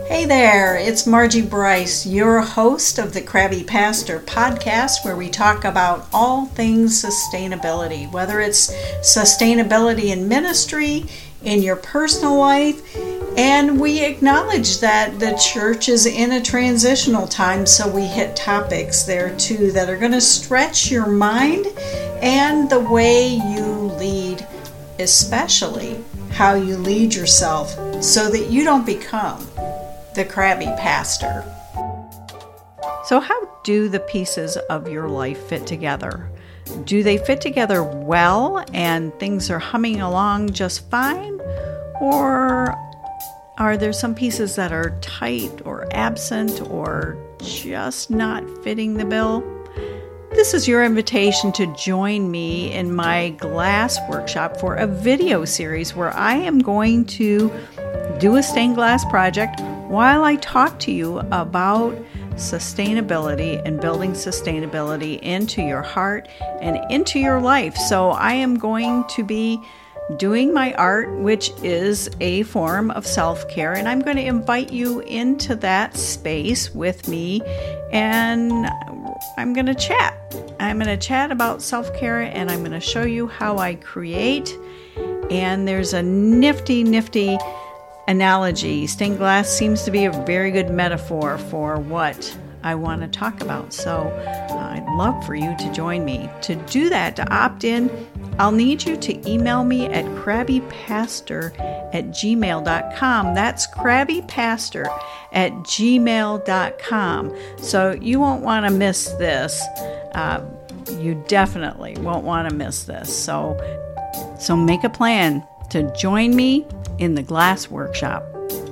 Hey there, it's Margie Bryce, your host of the Krabby Pastor podcast, where we talk about all things sustainability, whether it's sustainability in ministry, in your personal life, and we acknowledge that the church is in a transitional time, so we hit topics there too that are going to stretch your mind and the way you lead, especially how you lead yourself so that you don't become the Krabby Pastor. So how do the pieces of your life fit together? Do they fit together well and things are humming along just fine? Or are there some pieces that are tight or absent or just not fitting the bill? This is your invitation to join me in my glass workshop for a video series where I am going to do a stained glass project while I talk to you about sustainability and building sustainability into your heart and into your life. So I am going to be doing my art, which is a form of self-care, and I'm going to invite you into that space with me, and I'm going to chat. I'm going to chat about self-care, and I'm going to show you how I create, and there's a nifty analogy. Stained glass seems to be a very good metaphor for what I want to talk about. So I'd love for you to join me. To do that, to opt in, I'll need you to email me at krabbypastor@gmail.com. That's krabbypastor@gmail.com. So you won't want to miss this. You definitely won't want to miss this. So make a plan to join me in the glass workshop.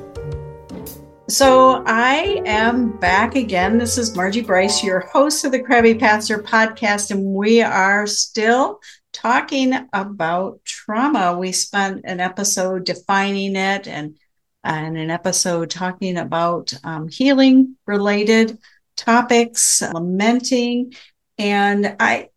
So I am back again. This is Margie Bryce, your host of the Krabby Pastor podcast, and we are still talking about trauma. We spent an episode defining it and an episode talking about healing related topics, lamenting, and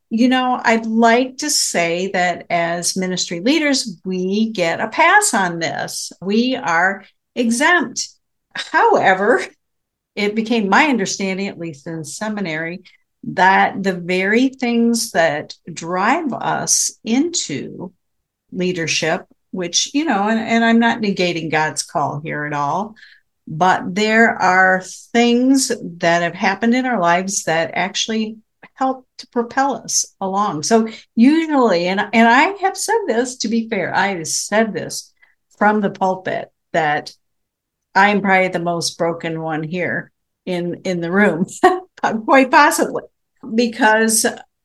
I'd like to say that as ministry leaders, we get a pass on this. We are exempt. However, it became my understanding, at least in seminary, that the very things that drive us into leadership, which, and I'm not negating God's call here at all, but there are things that have happened in our lives that actually help to propel us along. So usually, and I have said this, to be fair, I have said this from the pulpit, that I'm probably the most broken one here in the room, quite possibly, because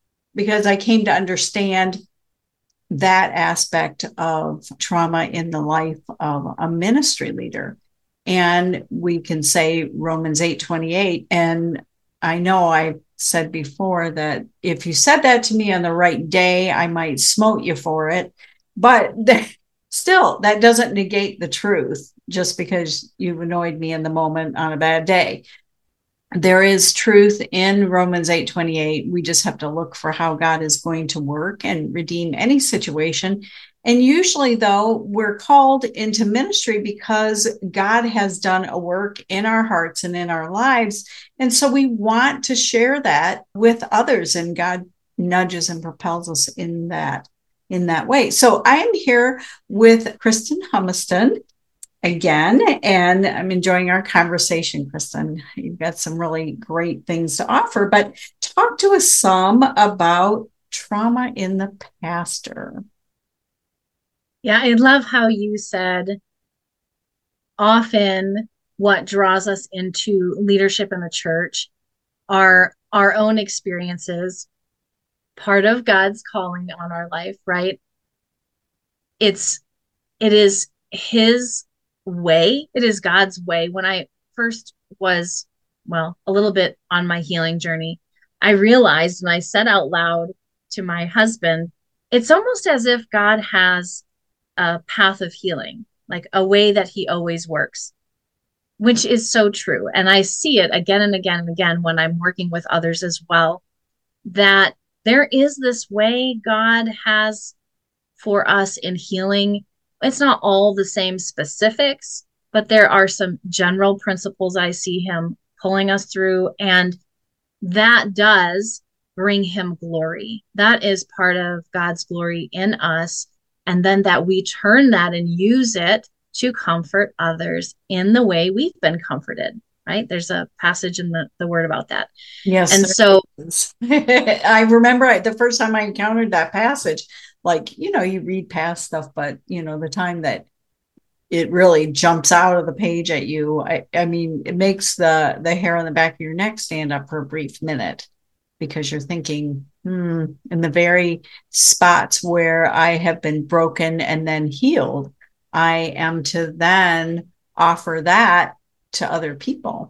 I came to understand that aspect of trauma in the life of a ministry leader. And we can say Romans 8:28, and I know I said before that if you said that to me on the right day, I might smote you for it. But still, that doesn't negate the truth just because you've annoyed me in the moment on a bad day. There is truth in Romans 8:28. We just have to look for how God is going to work and redeem any situation. And usually, though, we're called into ministry because God has done a work in our hearts and in our lives. And so we want to share that with others, and God nudges and propels us in that way. So I am here with Kristen Humiston again, and I'm enjoying our conversation. Kristen, you've got some really great things to offer, but talk to us some about trauma in the pastor. Yeah, I love how you said often what draws us into leadership in the church are our own experiences, part of God's calling on our life, right? It is his way. It is God's way. When I first was, a little bit on my healing journey, I realized, and I said out loud to my husband, it's almost as if God has a path of healing, like a way that he always works, which is so true. And I see it again and again and again when I'm working with others as well, that there is this way God has for us in healing. It's not all the same specifics, but there are some general principles I see him pulling us through, and that does bring him glory. That is part of God's glory in us. And then that we turn that and use it to comfort others in the way we've been comforted, right? There's a passage in the word about that. Yes. And so I remember the first time I encountered that passage, like, you read past stuff, but the time that it really jumps out of the page at you, I mean, it makes the hair on the back of your neck stand up for a brief minute, because you're thinking, in the very spots where I have been broken and then healed, I am to then offer that to other people.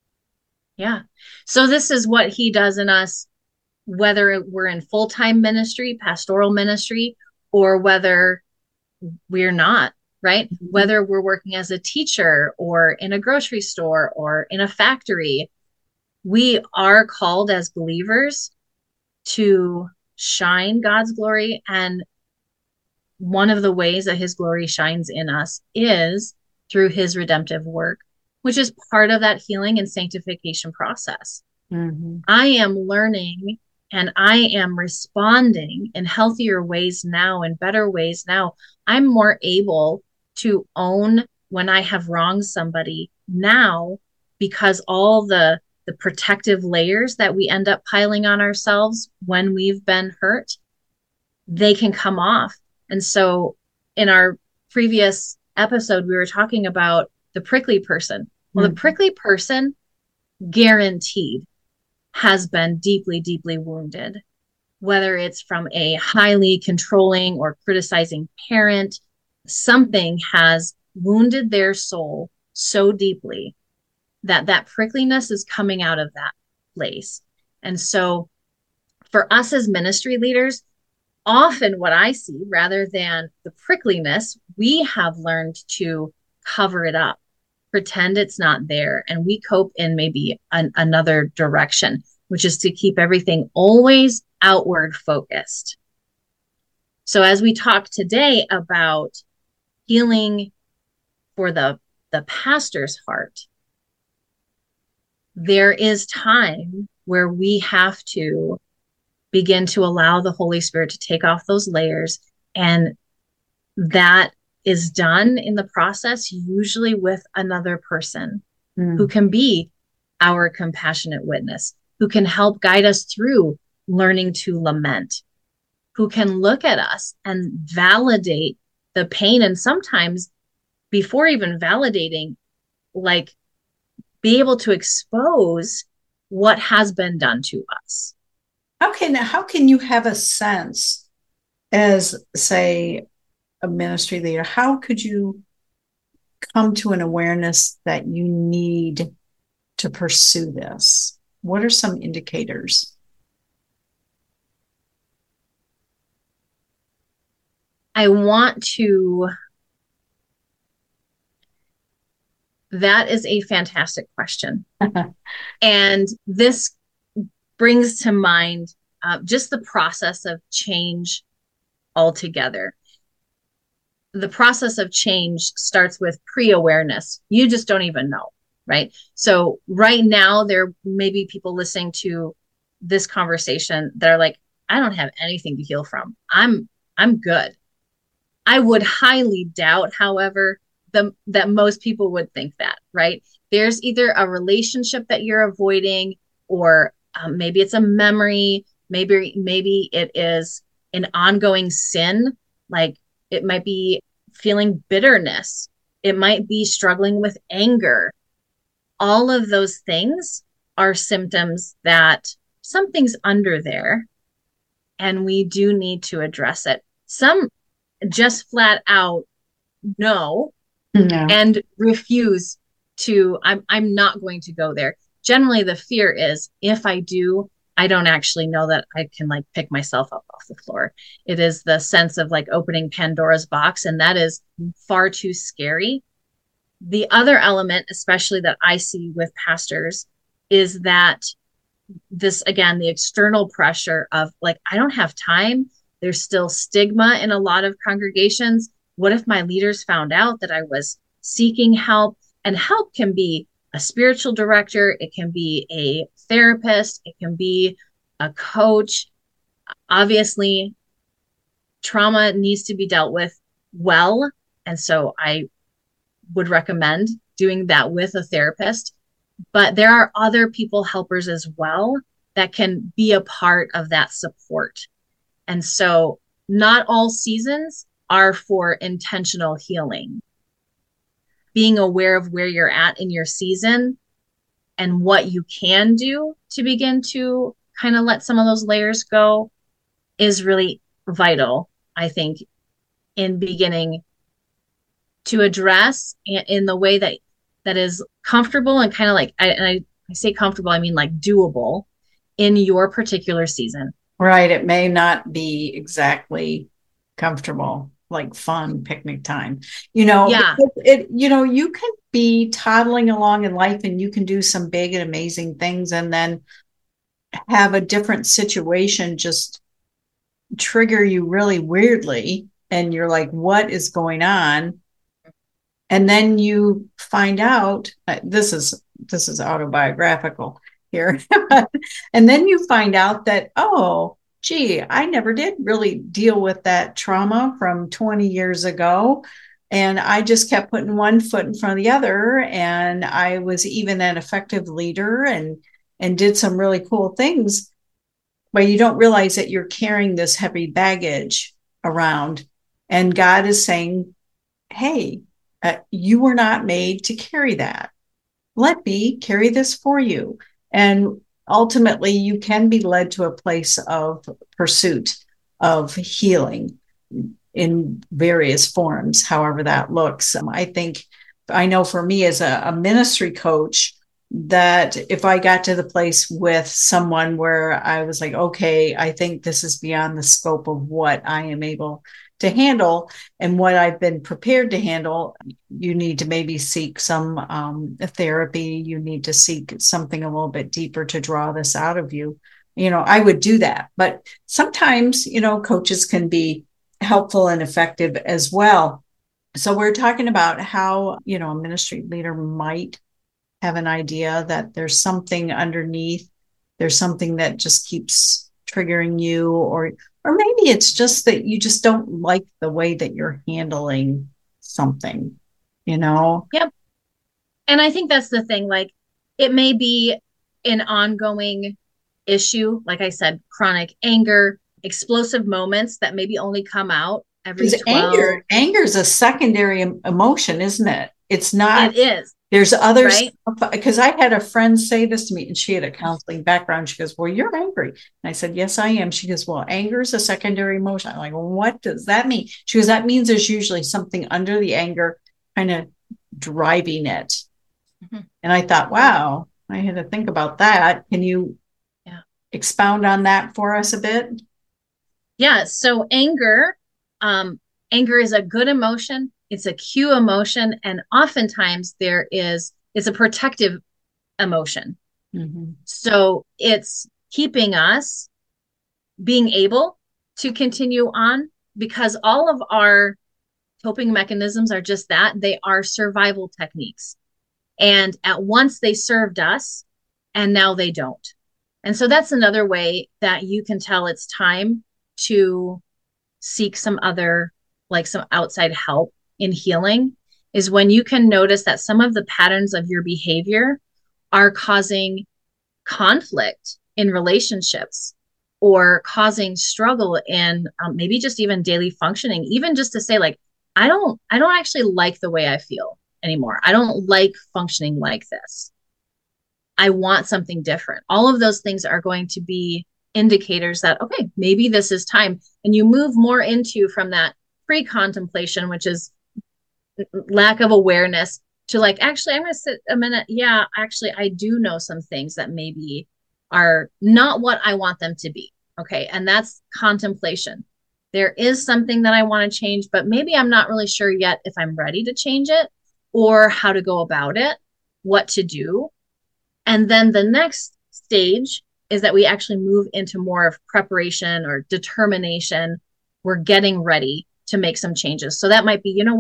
Yeah. So this is what he does in us, whether we're in full-time ministry, pastoral ministry, or whether we're not, right? Mm-hmm. Whether we're working as a teacher or in a grocery store or in a factory, we are called as believers to shine God's glory. And one of the ways that his glory shines in us is through his redemptive work, which is part of that healing and sanctification process. Mm-hmm. I am learning and I am responding in healthier ways now, in better ways now. I'm more able to own when I have wronged somebody now, because all the protective layers that we end up piling on ourselves when we've been hurt, they can come off. And so in our previous episode, we were talking about the prickly person. Well, the prickly person guaranteed has been deeply, deeply wounded, whether it's from a highly controlling or criticizing parent. Something has wounded their soul so deeply that prickliness is coming out of that place. And so for us as ministry leaders, often what I see, rather than the prickliness, we have learned to cover it up, pretend it's not there, and we cope in maybe another direction, which is to keep everything always outward focused. So as we talk today about healing for the pastor's heart, there is time where we have to begin to allow the Holy Spirit to take off those layers. And that is done in the process, usually with another person who can be our compassionate witness, who can help guide us through learning to lament, who can look at us and validate the pain. And sometimes before even validating, like, be able to expose what has been done to us. How can you have a sense as, say, a ministry leader? How could you come to an awareness that you need to pursue this? What are some indicators? That is a fantastic question. And this brings to mind just the process of change altogether. The process of change starts with pre-awareness. You just don't even know, right? So right now, there may be people listening to this conversation that are like, I don't have anything to heal from. I'm good. I would highly doubt, however, that most people would think that, right? There's either a relationship that you're avoiding, or maybe it's a memory. Maybe it is an ongoing sin. Like, it might be feeling bitterness. It might be struggling with anger. All of those things are symptoms that something's under there, and we do need to address it. Some just flat out no. And refuse to, I'm not going to go there. Generally, the fear is, if I do, I don't actually know that I can, like, pick myself up off the floor. It is the sense of, like, opening Pandora's box, and that is far too scary. The other element, especially that I see with pastors, is that this, again, the external pressure of, like, I don't have time. There's still stigma in a lot of congregations. What if my leaders found out that I was seeking help. And help can be a spiritual director, it can be a therapist, it can be a coach. Obviously, trauma needs to be dealt with well. And so I would recommend doing that with a therapist. But there are other people helpers as well that can be a part of that support. And so not all seasons are for intentional healing. Being aware of where you're at in your season and what you can do to begin to kind of let some of those layers go is really vital, I think, in beginning to address in the way that is comfortable and kind of like, I say comfortable, I mean like doable in your particular season. Right. It may not be exactly comfortable, like fun picnic time, Yeah. you can be toddling along in life and you can do some big and amazing things and then have a different situation just trigger you really weirdly. And you're like, what is going on? And then you find out this is autobiographical here. And then you find out that, oh, gee, I never did really deal with that trauma from 20 years ago. And I just kept putting one foot in front of the other. And I was even an effective leader and did some really cool things. But you don't realize that you're carrying this heavy baggage around. And God is saying, hey, you were not made to carry that. Let me carry this for you. And ultimately, you can be led to a place of pursuit of healing in various forms, however that looks. I know for me as a ministry coach, that if I got to the place with someone where I was like, okay, I think this is beyond the scope of what I am able to handle and what I've been prepared to handle, you need to maybe seek some therapy. You need to seek something a little bit deeper to draw this out of you. I would do that. But sometimes, coaches can be helpful and effective as well. So we're talking about how, a ministry leader might have an idea that there's something underneath, there's something that just keeps triggering you, or maybe it's just that you just don't like the way that you're handling something, Yep. And I think that's the thing. Like, it may be an ongoing issue, like I said, chronic anger, explosive moments that maybe only come out every 12. Anger is a secondary emotion, isn't it? It's not. It is. There's others, right? Because I had a friend say this to me, and she had a counseling background. She goes, well, you're angry. And I said, yes, I am. She goes, well, anger is a secondary emotion. I'm like, well, what does that mean? She goes, that means there's usually something under the anger kind of driving it. Mm-hmm. And I thought, wow, I had to think about that. Can you expound on that for us a bit? Yeah. So anger is a good emotion. It's a cue emotion. And oftentimes it's a protective emotion. Mm-hmm. So it's keeping us being able to continue on, because all of our coping mechanisms are just that. They are survival techniques. And at once they served us, and now they don't. And so that's another way that you can tell it's time to seek some outside help in healing, is when you can notice that some of the patterns of your behavior are causing conflict in relationships or causing struggle in maybe just even daily functioning, even just to say, like, I don't actually like the way I feel anymore. I don't like functioning like this. I want something different. All of those things are going to be indicators that, okay, maybe this is time. And you move more into from that pre-contemplation, which is lack of awareness, to like, actually, I'm going to sit a minute. Yeah, actually, I do know some things that maybe are not what I want them to be. Okay. And that's contemplation. There is something that I want to change, but maybe I'm not really sure yet if I'm ready to change it or how to go about it, what to do. And then the next stage is that we actually move into more of preparation or determination. We're getting ready to make some changes. So that might be, you know what?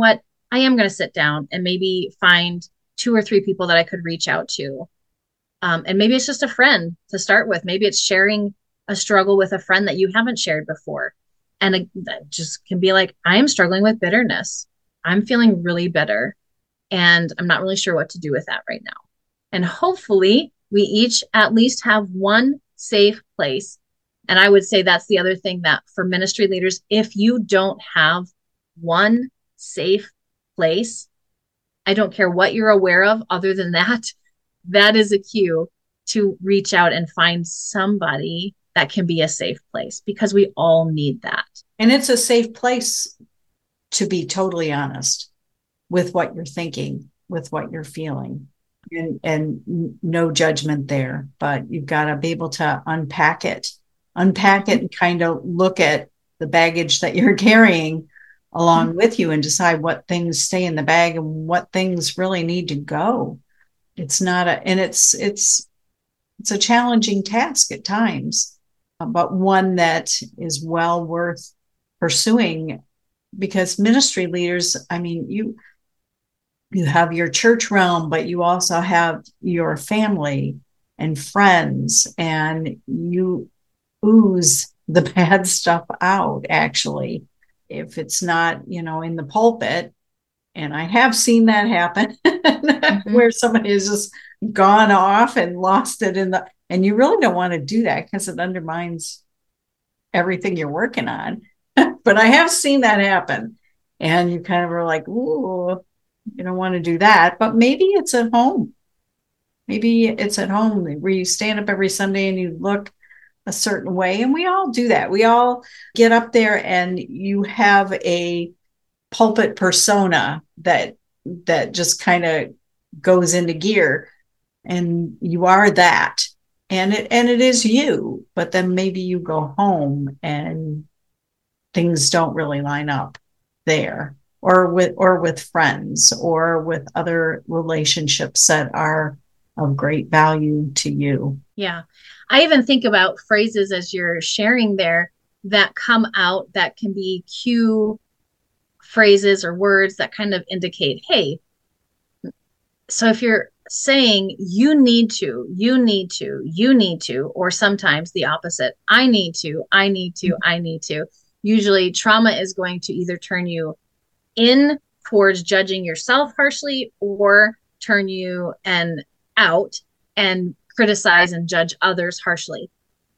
I am going to sit down and maybe find 2 or 3 people that I could reach out to. And maybe it's just a friend to start with. Maybe it's sharing a struggle with a friend that you haven't shared before. And that just can be like, I am struggling with bitterness. I'm feeling really bitter and I'm not really sure what to do with that right now. And hopefully we each at least have one safe place. And I would say that's the other thing, that for ministry leaders, if you don't have one safe place, I don't care what you're aware of other than that, that is a cue to reach out and find somebody that can be a safe place, because we all need that. And it's a safe place to be totally honest with what you're thinking, with what you're feeling, and no judgment there. But you've got to be able to unpack it and kind of look at the baggage that you're carrying along with you and decide what things stay in the bag and what things really need to go. It's not it's a challenging task at times, but one that is well worth pursuing, because ministry leaders, I mean, you have your church realm, but you also have your family and friends, and you ooze the bad stuff out, actually, if it's not, in the pulpit. And I have seen that happen where somebody has just gone off and lost it and you really don't want to do that because it undermines everything you're working on. But I have seen that happen, and you kind of are like, ooh, you don't want to do that. But maybe it's at home. Maybe it's at home where you stand up every Sunday and you look a certain way. And we all do that. We all get up there and you have a pulpit persona that just kind of goes into gear, and you are that, and it is you. But then maybe you go home and things don't really line up there, or with friends, or with other relationships that are of great value to you. Yeah. I even think about phrases as you're sharing there that come out that can be cue phrases or words that kind of indicate, hey, so if you're saying you need to, or sometimes the opposite, I need to, usually trauma is going to either turn you in towards judging yourself harshly, or turn you and out and criticize and judge others harshly.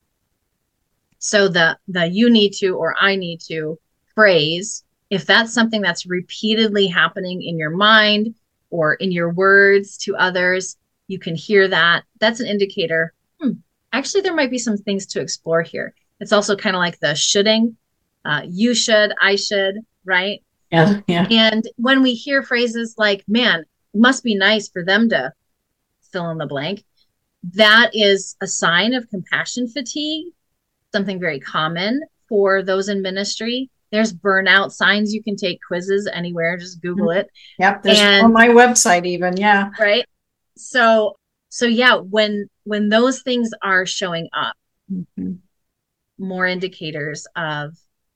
So the you need to or I need to phrase, if that's something that's repeatedly happening in your mind or in your words to others, you can hear that. That's an indicator. Actually, there might be some things to explore here. It's also kind of like the shoulding. You should, I should, right? Yeah. And when we hear phrases like, man, it must be nice for them to fill in the blank, that is a sign of compassion fatigue, something very common for those in ministry. There's burnout signs. You can take quizzes anywhere. Just Google it. Yep. There's on my website even. Yeah. Right. So yeah, when those things are showing up, more indicators of,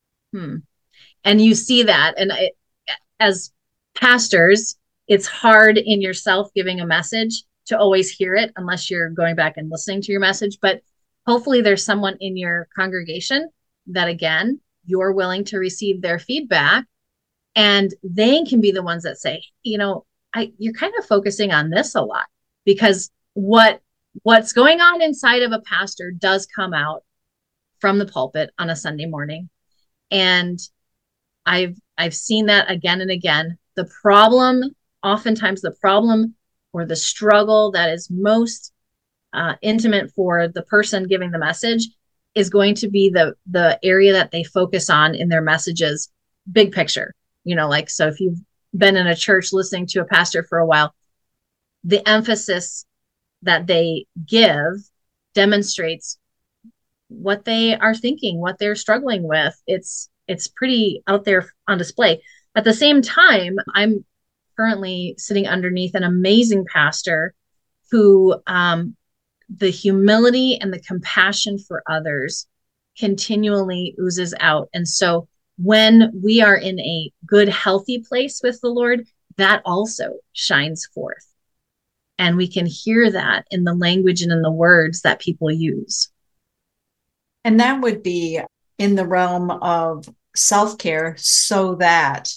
and you see that. And as pastors, it's hard in yourself giving a message to always hear it unless you're going back and listening to your message. But hopefully there's someone in your congregation that, again, you're willing to receive their feedback, and they can be the ones that say, you're kind of focusing on this a lot, because what's going on inside of a pastor does come out from the pulpit on a Sunday morning. And I've seen that again and again. Oftentimes the problem or the struggle that is most intimate for the person giving the message is going to be the area that they focus on in their messages, big picture. So if you've been in a church listening to a pastor for a while, the emphasis that they give demonstrates what they are thinking, what they're struggling with. It's pretty out there on display. At the same time, I'm currently sitting underneath an amazing pastor who the humility and the compassion for others continually oozes out. And so when we are in a good, healthy place with the Lord, that also shines forth. And we can hear that in the language and in the words that people use. And that would be in the realm of self-care so that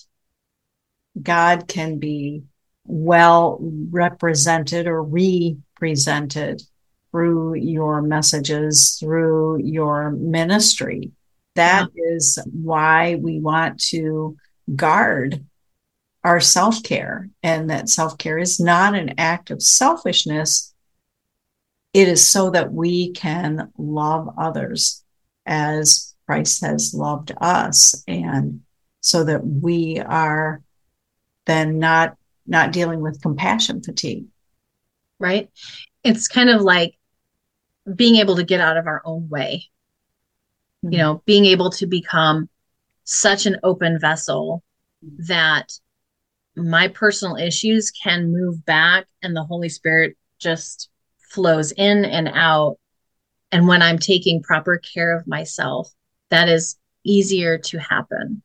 God can be well represented or represented through your messages, through your ministry. That is why we want to guard our self-care, and that self-care is not an act of selfishness. It is so that we can love others as Christ has loved us, and so that we are then not dealing with compassion fatigue. Right? It's kind of like being able to get out of our own way. Mm-hmm. You know, being able to become such an open vessel that my personal issues can move back and the Holy Spirit just flows in and out. And when I'm taking proper care of myself, that is easier to happen.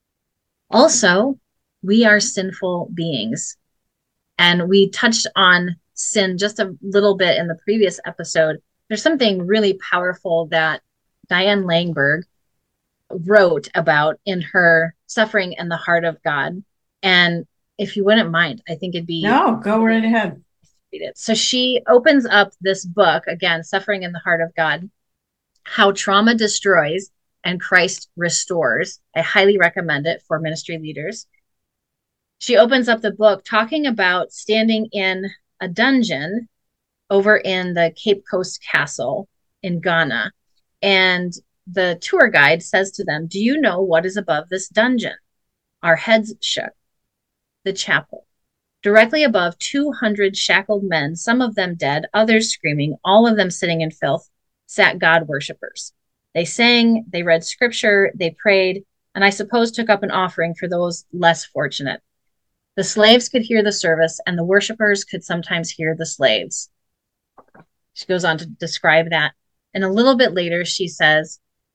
Also, we are sinful beings. And we touched on sin just a little bit in the previous episode. There's something really powerful that Diane Langberg wrote about in her Suffering and the Heart of God. And if you wouldn't mind, I think it'd be... No, go right ahead. Read it. So she opens up this book, again, Suffering in the Heart of God, How Trauma Destroys and Christ Restores. I highly recommend it for ministry leaders. She opens up the book talking about standing in a dungeon over in the Cape Coast Castle in Ghana. And the tour guide says to them, "Do you know what is above this dungeon?" Our heads shook. The chapel. Directly above, 200 shackled men, some of them dead, others screaming, all of them sitting in filth, sat God worshippers. They sang, they read scripture, they prayed, and I suppose took up an offering for those less fortunate. The slaves could hear the service, and the worshipers could sometimes hear the slaves. She goes on to describe that. And a little bit later, she says,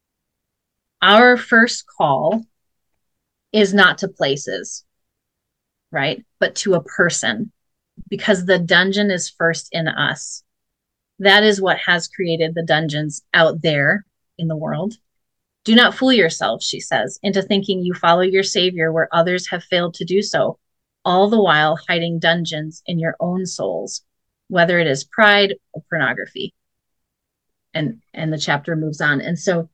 our first call is not to places, right? But to a person, because the dungeon is first in us. That is what has created the dungeons out there in the world. Do not fool yourself, she says, into thinking you follow your Savior where others have failed to do so, all the while hiding dungeons in your own souls, whether it is pride or pornography. And the chapter moves on. And so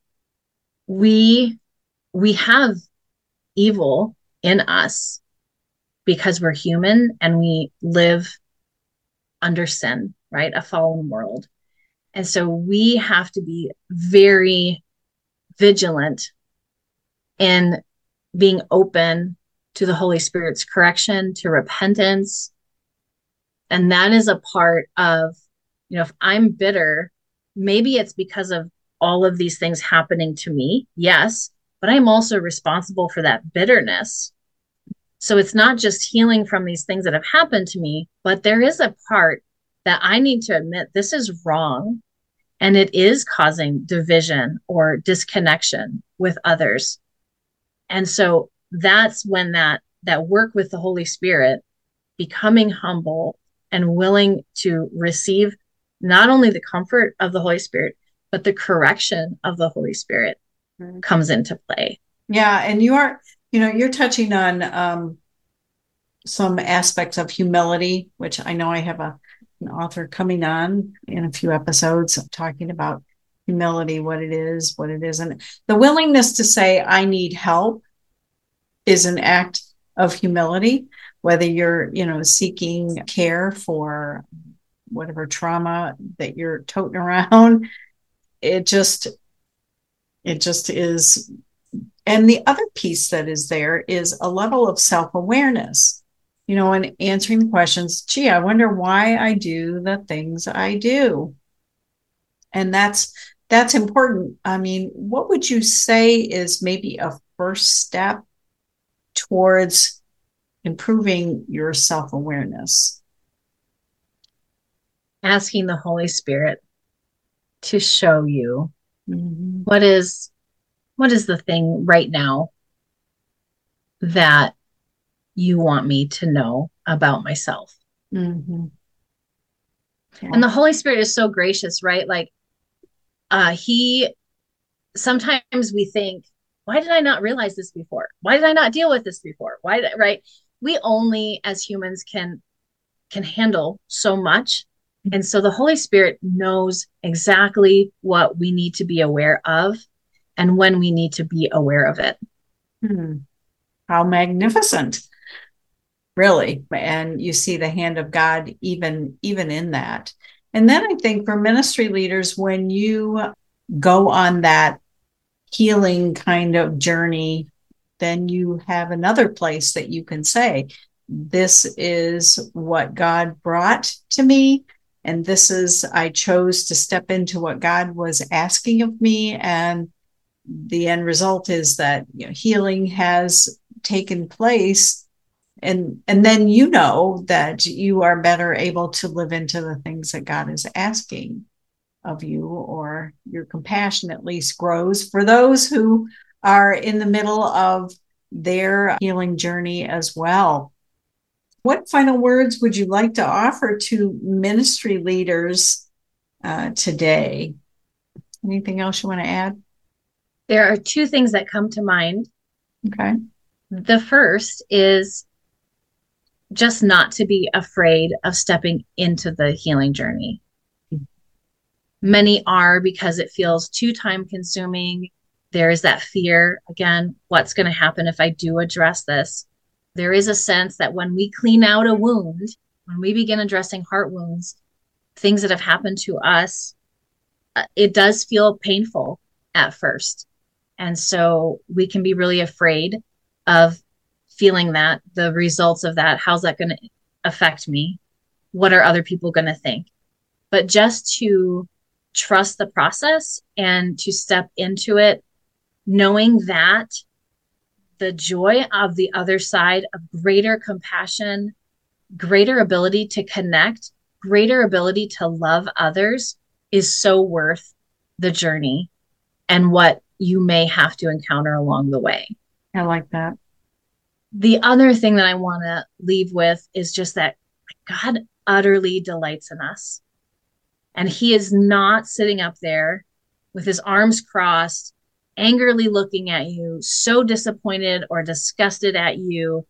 we have evil in us because we're human and we live under sin, right? A fallen world. And so we have to be very vigilant in being open to the Holy Spirit's correction, to repentance. And that is a part of, if I'm bitter, maybe it's because of all of these things happening to me. Yes, but I'm also responsible for that bitterness. So it's not just healing from these things that have happened to me, but there is a part that I need to admit this is wrong. And it is causing division or disconnection with others. And so that's when that work with the Holy Spirit, becoming humble and willing to receive not only the comfort of the Holy Spirit, but the correction of the Holy Spirit comes into play. Yeah. And you're touching on some aspects of humility, which I know I have an author coming on in a few episodes talking about humility, what it is, what it isn't. The willingness to say, I need help is an act of humility, whether you're, seeking care for whatever trauma that you're toting around. It just is. And the other piece that is there is a level of self-awareness, and answering the questions, gee, I wonder why I do the things I do. And that's important. I mean, what would you say is maybe a first step towards improving your self-awareness? Asking the Holy Spirit to show you what is the thing right now that you want me to know about myself? Mm-hmm. Yeah. And the Holy Spirit is so gracious, right? Like, he sometimes we think, why did I not realize this before? Why did I not deal with this before? Right? We only as humans can handle so much. And so the Holy Spirit knows exactly what we need to be aware of and when we need to be aware of it. How magnificent, really. And you see the hand of God even in that. And then I think for ministry leaders, when you go on that healing kind of journey, then you have another place that you can say, this is what God brought to me. And I chose to step into what God was asking of me. And the end result is that healing has taken place. And then that you are better able to live into the things that God is asking of you, or your compassion at least grows for those who are in the middle of their healing journey as well. What final words would you like to offer to ministry leaders today? Anything else you want to add? There are two things that come to mind. Okay. The first is just not to be afraid of stepping into the healing journey. Many are, because it feels too time consuming. There is that fear, again, what's going to happen if I do address this? There is a sense that when we clean out a wound, when we begin addressing heart wounds, things that have happened to us, it does feel painful at first. And so we can be really afraid of feeling that, the results of that. How's that going to affect me? What are other people going to think? But just to trust the process and to step into it, knowing that the joy of the other side of greater compassion, greater ability to connect, greater ability to love others is so worth the journey and what you may have to encounter along the way. I like that. The other thing that I want to leave with is just that God utterly delights in us. And he is not sitting up there with his arms crossed, angrily looking at you, so disappointed or disgusted at you,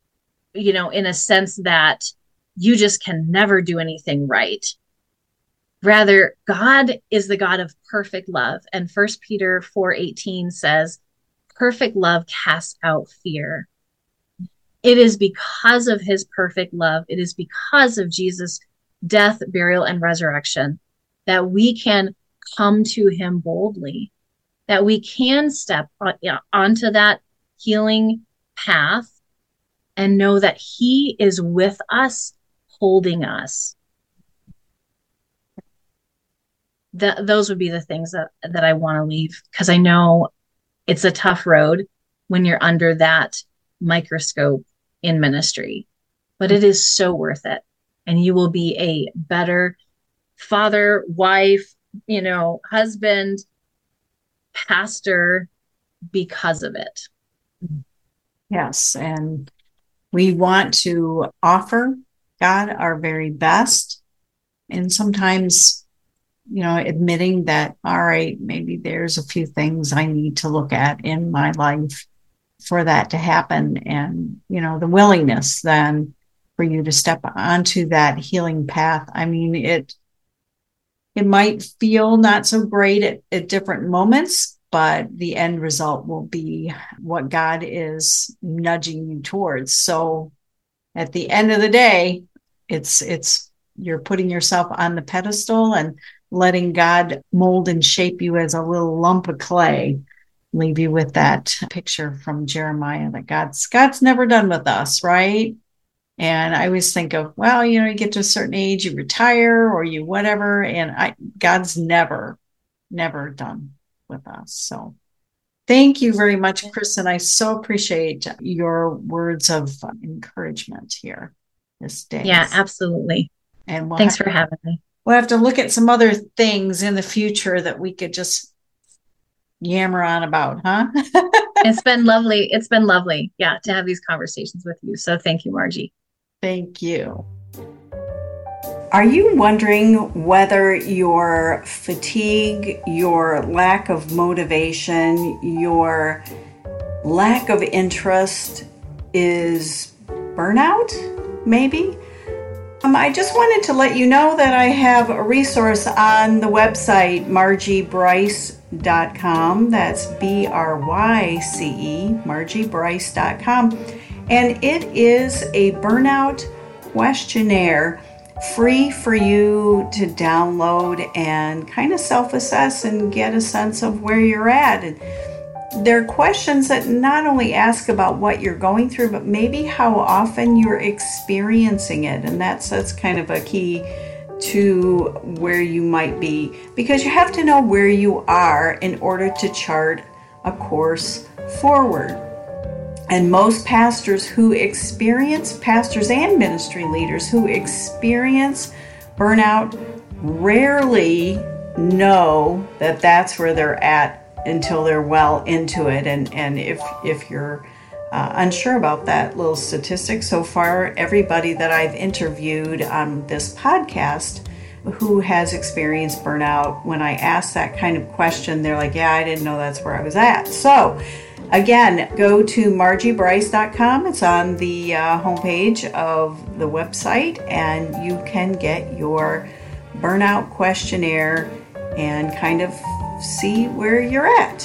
in a sense that you just can never do anything right. Rather, God is the God of perfect love. And 1 Peter 4:18 says, perfect love casts out fear. It is because of his perfect love. It is because of Jesus' death, burial, and resurrection that we can come to him boldly, that we can step onto that healing path and know that he is with us, holding us. Those would be the things that I want to leave, because I know it's a tough road when you're under that microscope in ministry, but it is so worth it. And you will be a better father, wife, husband, pastor because of it. Yes. And we want to offer God our very best. And sometimes, admitting that, all right, maybe there's a few things I need to look at in my life for that to happen. And, the willingness then for you to step onto that healing path. I mean, it might feel not so great at different moments, but the end result will be what God is nudging you towards. So at the end of the day, it's you're putting yourself on the pedestal and letting God mold and shape you as a little lump of clay. Leave you with that picture from Jeremiah that God's never done with us, right? And I always think of, well, you get to a certain age, you retire or you whatever, and God's never done with us. So thank you very much, Kristen. I so appreciate your words of encouragement here this day. Yeah, absolutely. And thanks for having me. We'll have to look at some other things in the future that we could just yammer on about, huh? It's been lovely. It's been lovely, yeah, to have these conversations with you. So thank you, Margie. Thank you. Are you wondering whether your fatigue, your lack of motivation, your lack of interest is burnout, maybe? I just wanted to let you know that I have a resource on the website, margiebryce.com. That's BRYCE, margiebryce.com. And it is a burnout questionnaire free for you to download and kind of self-assess and get a sense of where you're at. And there are questions that not only ask about what you're going through, but maybe how often you're experiencing it. And that's kind of a key to where you might be, because you have to know where you are in order to chart a course forward. And most pastors and ministry leaders who experience burnout rarely know that that's where they're at until they're well into it. And if you're unsure about that little statistic, so far everybody that I've interviewed on this podcast who has experienced burnout, when I ask that kind of question, they're like, yeah, I didn't know that's where I was at. So again, go to margiebryce.com. It's on the homepage of the website, and you can get your burnout questionnaire and kind of see where you're at.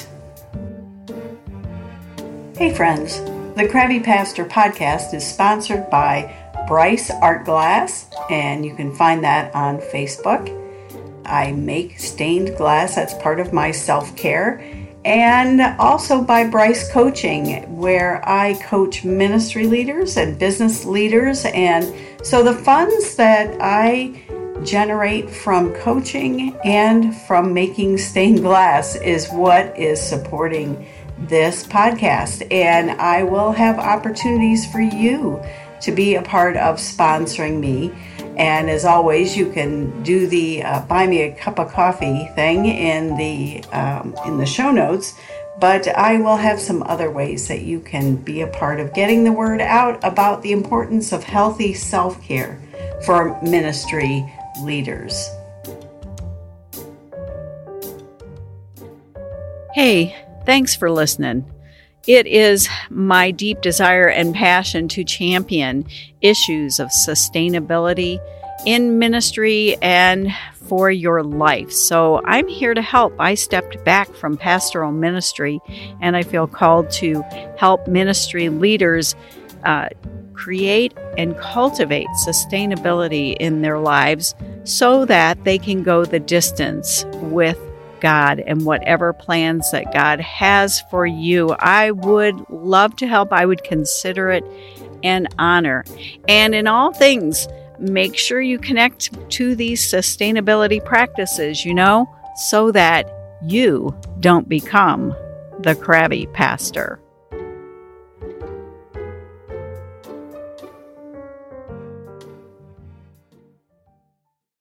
Hey friends, the Crabby Pastor podcast is sponsored by Bryce Art Glass, and you can find that on Facebook. I make stained glass, that's part of my self-care. And also by Bryce Coaching, where I coach ministry leaders and business leaders. And so the funds that I generate from coaching and from making stained glass is what is supporting this podcast. And I will have opportunities for you to be a part of sponsoring me. And as always, you can do the buy me a cup of coffee thing in the show notes. But I will have some other ways that you can be a part of getting the word out about the importance of healthy self-care for ministry leaders. Hey, thanks for listening. It is my deep desire and passion to champion issues of sustainability in ministry and for your life. So I'm here to help. I stepped back from pastoral ministry, and I feel called to help ministry leaders create and cultivate sustainability in their lives so that they can go the distance with God and whatever plans that God has for you. I would love to help. I would consider it an honor. And in all things, make sure you connect to these sustainability practices, so that you don't become the crabby pastor.